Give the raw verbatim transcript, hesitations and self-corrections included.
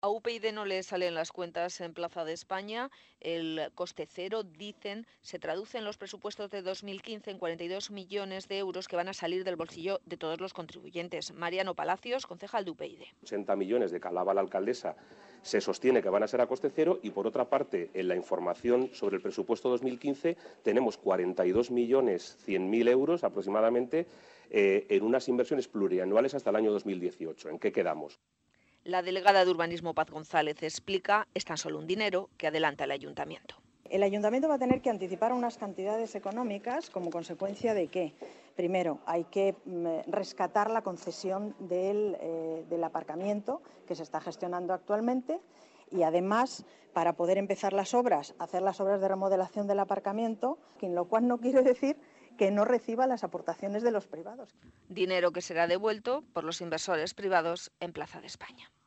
A U P YD no le salen las cuentas en Plaza de España. El coste cero, dicen, se traduce en los presupuestos de dos mil quince en cuarenta y dos millones de euros que van a salir del bolsillo de todos los contribuyentes. Mariano Palacios, concejal de U P YD. ochenta millones de que hablaba la alcaldesa se sostiene que van a ser a coste cero y, por otra parte, en la información sobre el presupuesto dos mil quince tenemos cuarenta y dos millones cien mil euros aproximadamente eh, en unas inversiones plurianuales hasta el año dos mil dieciocho. ¿En qué quedamos? La delegada de Urbanismo, Paz González, explica, es tan solo un dinero que adelanta el ayuntamiento. El ayuntamiento va a tener que anticipar unas cantidades económicas como consecuencia de que, primero, hay que rescatar la concesión del, eh, del aparcamiento que se está gestionando actualmente y, además, para poder empezar las obras, hacer las obras de remodelación del aparcamiento, lo cual no quiere decir que no reciba las aportaciones de los privados. Dinero que será devuelto por los inversores privados en Plaza de España.